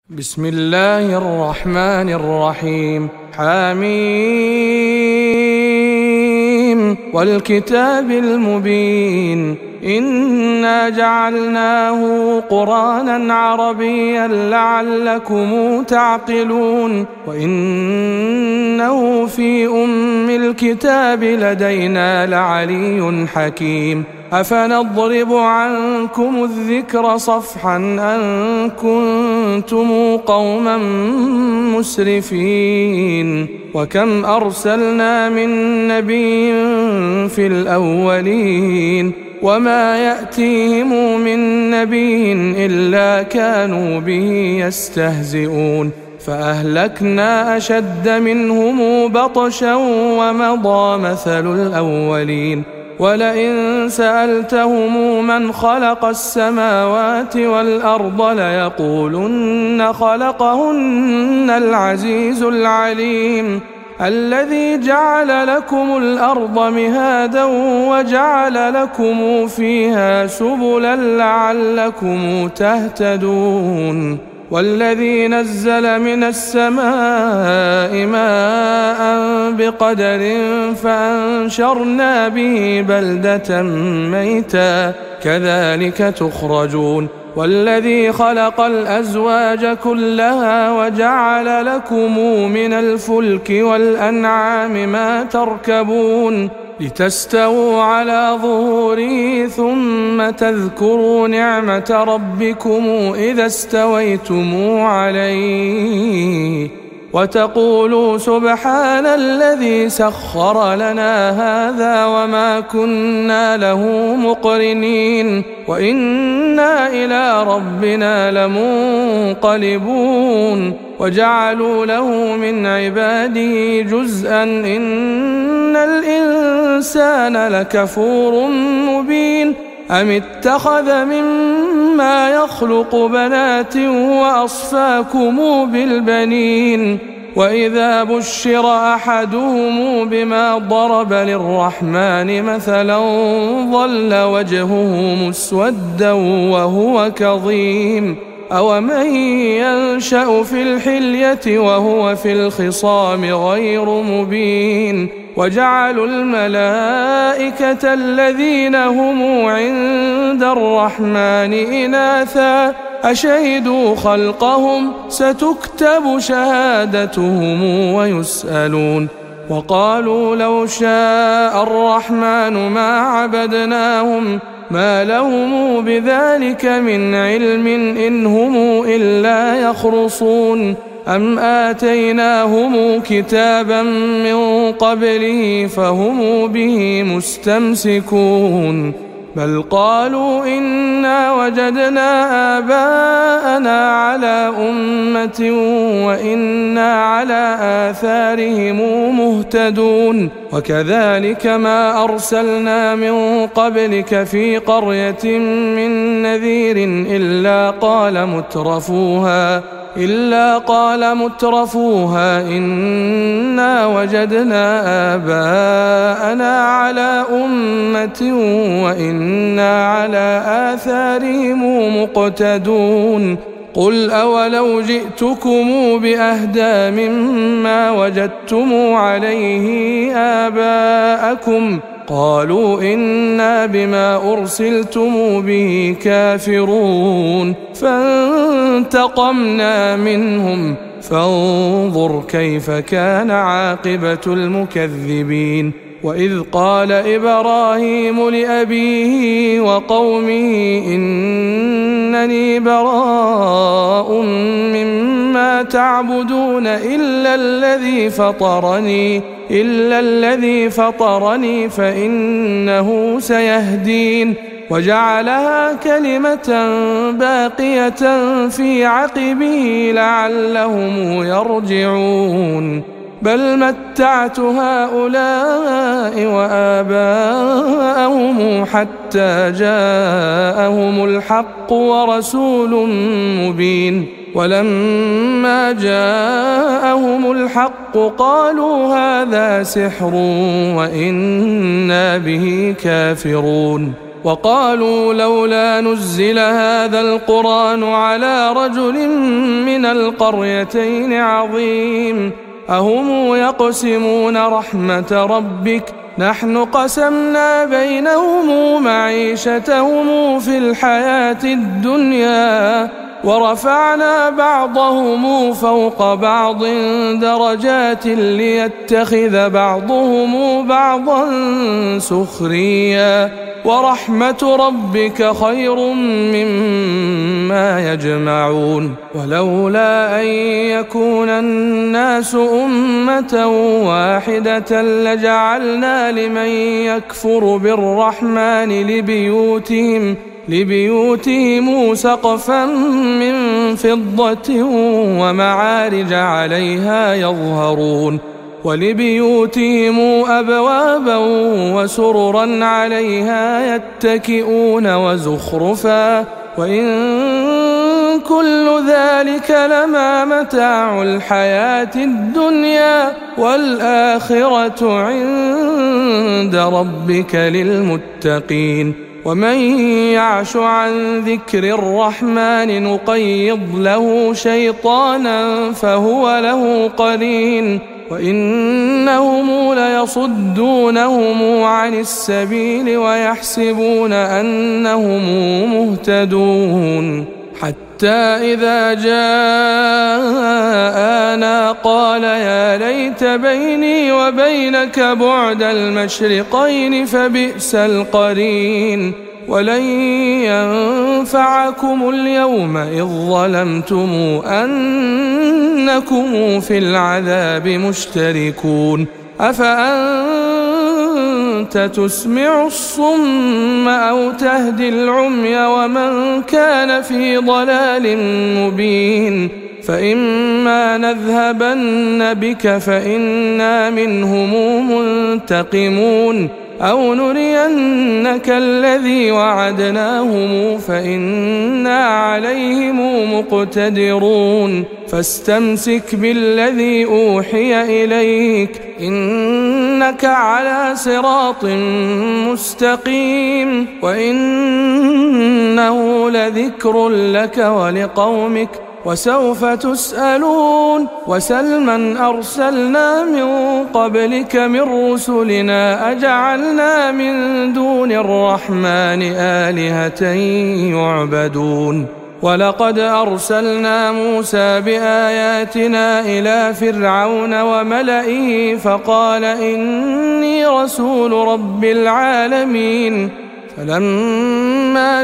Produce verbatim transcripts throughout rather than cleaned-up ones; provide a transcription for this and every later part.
بسم الله الرحمن الرحيم. حميم والكتاب المبين إنا جعلناه قرآنا عربيا لعلكم تعقلون وإنه في أم الكتاب لدينا لعلي حكيم أفنضرب عنكم الذكر صفحا أن كنتم قوما مسرفين وكم أرسلنا من نبي في الأولين وما يأتيهم من نبي إلا كانوا به يستهزئون فأهلكنا أشد منهم بطشا ومضى مثل الأولين ولئن سألتهم من خلق السماوات والأرض ليقولن خلقهن العزيز العليم الذي جعل لكم الأرض مهادا وجعل لكم فيها سبلا لعلكم تهتدون والذي نزل من السماء ماء بقدر فأنشرنا به بلدة ميتا كذلك تخرجون والذي خلق الأزواج كلها وجعل لكم من الفلك والأنعام ما تركبون لتستووا على ظهوره ثم تذكروا نعمة ربكم إذا استويتم عليه وتقولوا سبحان الذي سخر لنا هذا وما كنا له مقرنين وإنا إلى ربنا لمنقلبون وجعلوا له من عباده جزءا إن الإنسان لكفور مبين أم اتخذ مما يخلق بنات وأصفاكم بالبنين وإذا بشر أحدهم بما ضرب للرحمن مثلا ظل وجهه مسودا وهو كظيم أومن ينشأ في الحلية وهو في الخصام غير مبين وجعلوا الملائكة الذين هم عند الرحمن إناثا أشهدوا خلقهم ستكتب شهادتهم ويسألون وقالوا لو شاء الرحمن ما عبدناهم ما لهم بذلك من علم إن هم إلا يخرصون أم آتيناهم كتابا من قبله فهم به مستمسكون بل قالوا إنا وجدنا آباءنا على أمة وإنا على آثارهم مهتدون وكذلك ما أرسلنا من قبلك في قرية من نذير إلا قال مترفوها إلا قال مترفوها إنا وجدنا آباءنا على أمة وإنا على آثارهم مقتدون قل أولو جئتكم بأهدى مما وجدتم عليه آباءكم قالوا إنا بما أرسلتم به كافرون فانتقمنا منهم فانظر كيف كان عاقبة المكذبين وإذ قال إبراهيم لأبيه وقومه إنني براء مما تعبدون إلا الذي فطرني إلا الذي فطرني فإنه سيهدين وجعلها كلمة باقية في عقبه لعلهم يرجعون بل متعت هؤلاء وآباءهم حتى جاءهم الحق ورسول مبين ولما جاءهم الحق قالوا هذا سحر وإنا به كافرون وقالوا لولا نزل هذا القرآن على رجل من القريتين عظيم أهم يقسمون رحمة ربك نحن قسمنا بينهم معيشتهم في الحياة الدنيا ورفعنا بعضهم فوق بعض درجات ليتخذ بعضهم بعضا سخريا ورحمة ربك خير مما يجمعون ولولا أن يكون الناس أمة واحدة لجعلنا لمن يكفر بالرحمن لبيوتهم لبيوتهم سقفا من فضة ومعارج عليها يظهرون ولبيوتهم أبوابا وسررا عليها يتكئون وزخرفا وإن كل ذلك لما متاع الحياة الدنيا والآخرة عند ربك للمتقين ومن يعش عن ذكر الرحمن نقيض له شيطانا فهو له قرين وإنهم ليصدونهم عن السبيل ويحسبون أنهم مهتدون حتى إذا جاءنا قال يا ليت بيني وبينك بعد المشرقين فبئس القرين ولن ينفعكم اليوم إذ ظلمتم أنكم في العذاب مشتركون أفأنت تسمع الصم أو تهدي العمي ومن كان في ضلال مبين فإما نذهبن بك فإنا منهم منتقمون أو نرينك الذي وعدناهم فإنا عليهم مقتدرون فاستمسك بالذي أوحي إليك إنك على صراط مستقيم وإنه لذكر لك ولقومك وسوف تسألون وسل من أرسلنا من قبلك من رسلنا أجعلنا من دون الرحمن آلهة يعبدون ولقد أرسلنا موسى بآياتنا إلى فرعون وملئه فقال إني رسول رب العالمين فلما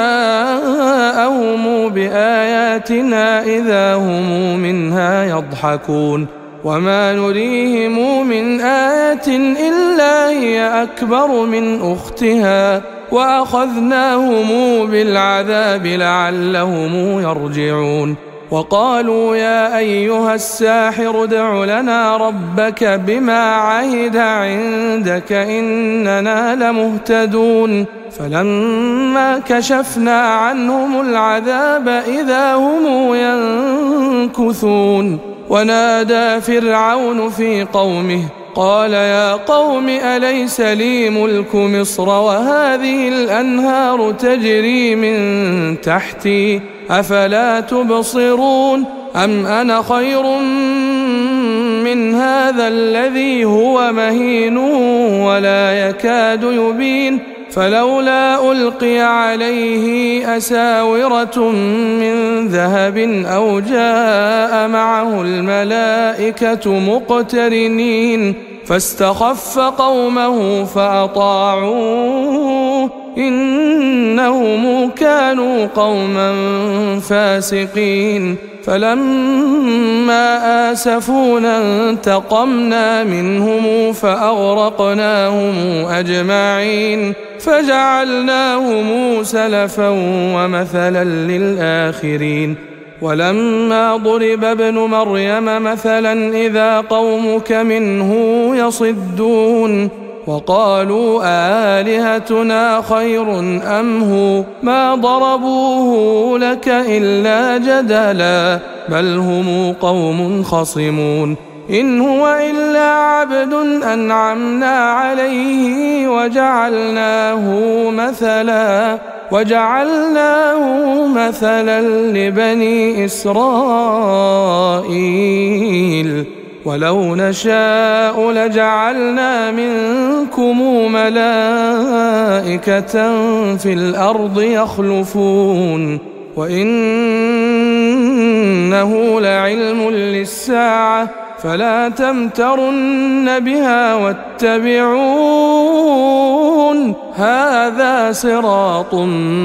جاءهم بآياتنا إذا هم منها يضحكون وما نريهم من آية إلا هي أكبر من أختها وأخذناهم بالعذاب لعلهم يرجعون وقالوا يا أيها الساحر ادع لنا ربك بما عهد عندك إننا لمهتدون فلما كشفنا عنهم العذاب إذا هم ينكثون ونادى فرعون في قومه قال يا قوم أليس لي ملك مصر وهذه الأنهار تجري من تحتي أفلا تبصرون أم أنا خير من هذا الذي هو مهين ولا يكاد يبين فلولا ألقي عليه أساورة من ذهب أو جاء معه الملائكة مقترنين فاستخف قومه فأطاعوه إنهم كانوا قوما فاسقين فلما آسفونا انتقمنا منهم فأغرقناهم أجمعين فجعلناهم سلفا ومثلا للآخرين ولما ضرب ابن مريم مثلا إذا قومك منه يصدون وقالوا آلهتنا خير أم هو ما ضربوه لك إلا جدلا بل هم قوم خصمون إن هو إلا عبد أنعمنا عليه وجعلناه مثلا وجعلناه مثلا لبني إسرائيل ولو نشاء لجعلنا منكم ملائكة في الأرض يخلفون وإنه لعلم للساعة فلا تمترن بها واتبعون هذا صراط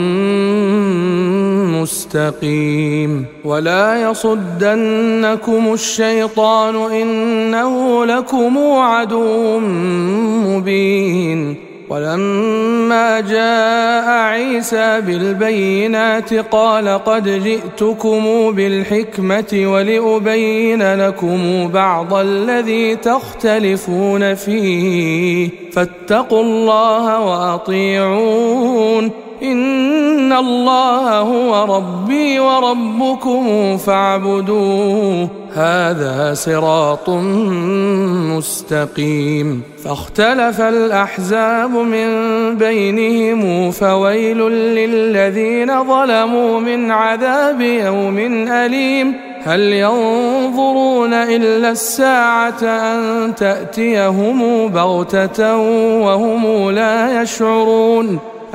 مستقيم ولا يصدنكم الشيطان إنه لكم عدو مبين ولما جاء عيسى بالبينات قال قد جئتكم بالحكمة ولأبين لكم بعض الذي تختلفون فيه فاتقوا الله وأطيعون إن الله هو ربي وربكم فاعبدوه هذا صراط مستقيم فاختلف الأحزاب من بينهم فويل للذين ظلموا من عذاب يوم أليم هل ينظرون إلا الساعة أن تأتيهم بغتة وهم لا يشعرون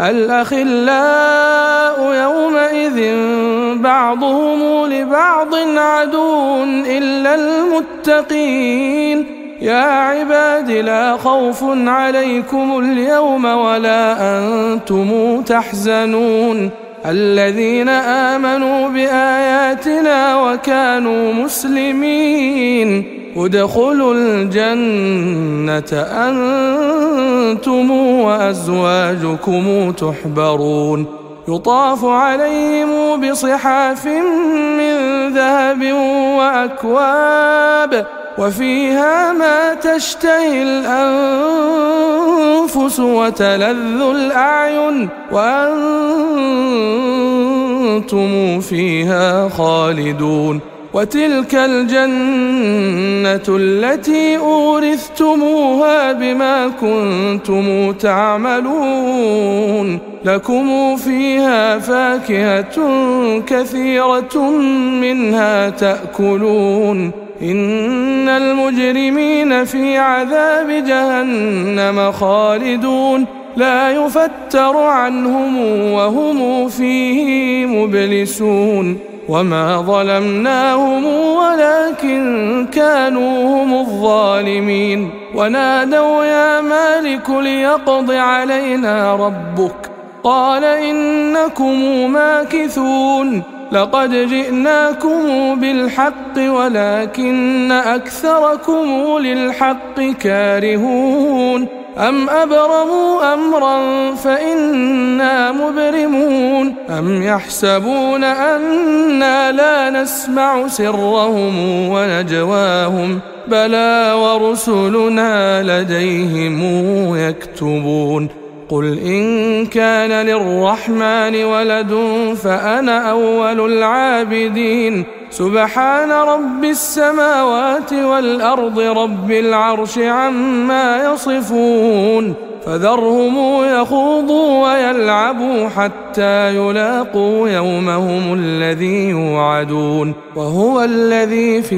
الأخلاء يومئذ بعضهم لبعض عدو إلا المتقين يا عباد لا خوف عليكم اليوم ولا أنتم تحزنون الذين آمنوا بآياتنا وكانوا مسلمين ادخلوا الجنة أنتم وأزواجكم تحبرون يطاف عليهم بصحاف من ذهب وأكواب وفيها ما تشتهي الأنفس وتلذ الأعين وأنتم فيها خالدون وتلك الجنة التي أورثتموها بما كنتم تعملون لكم فيها فاكهة كثيرة منها تأكلون إن المجرمين في عذاب جهنم خالدون لا يفتر عنهم وهم فيه مبلسون وما ظلمناهم ولكن كانوا هم الظالمين ونادوا يا مالك ليقض علينا ربك قال إنكم ماكثون لقد جئناكم بالحق ولكن أكثركم للحق كارهون أم أبرموا أمرا فإنا مبرمون أم يحسبون أنا لا نسمع سرهم ونجواهم بلى ورسلنا لديهم يكتبون قل إن كان للرحمن ولد فأنا أول العابدين سبحان رب السماوات والأرض رب العرش عما يصفون فذرهم يخوضوا ويلعبوا حتى يلاقوا يومهم الذي يوعدون وهو الذي في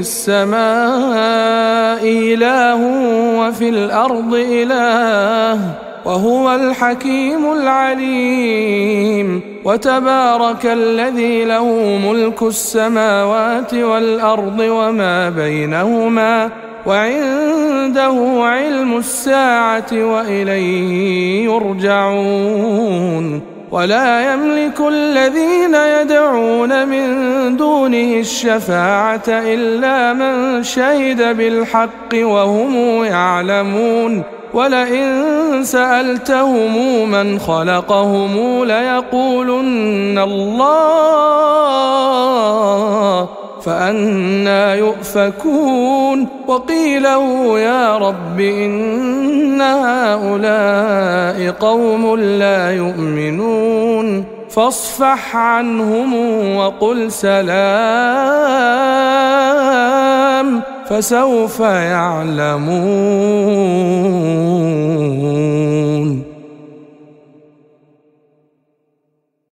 السماء إله وفي الأرض إله وهو الحكيم العليم وتبارك الذي له ملك السماوات والأرض وما بينهما وعنده علم الساعة وإليه يرجعون ولا يملك الذين يدعون من دونه الشفاعة إلا من شهد بالحق وهم يعلمون ولئن سألتهم من خلقهم ليقولن الله فأنى يؤفكون وقيله يا رب إن هؤلاء قوم لا يؤمنون فاصفح عنهم وقل سلام فسوف يعلمون.